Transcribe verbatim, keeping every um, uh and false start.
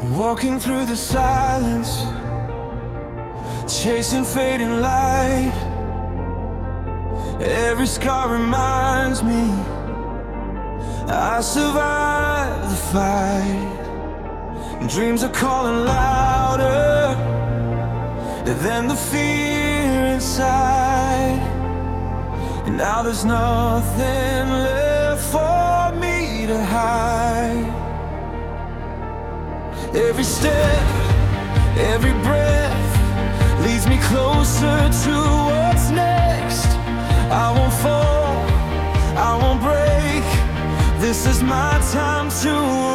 Walking through the silence, chasing fading light. Every scar reminds me I survived the fight. Dreams are calling louder than the fear inside. And now there's nothing left for me to hide. Every step, every breath leads me closer to what's next. I won't fall, I won't break. This is my time to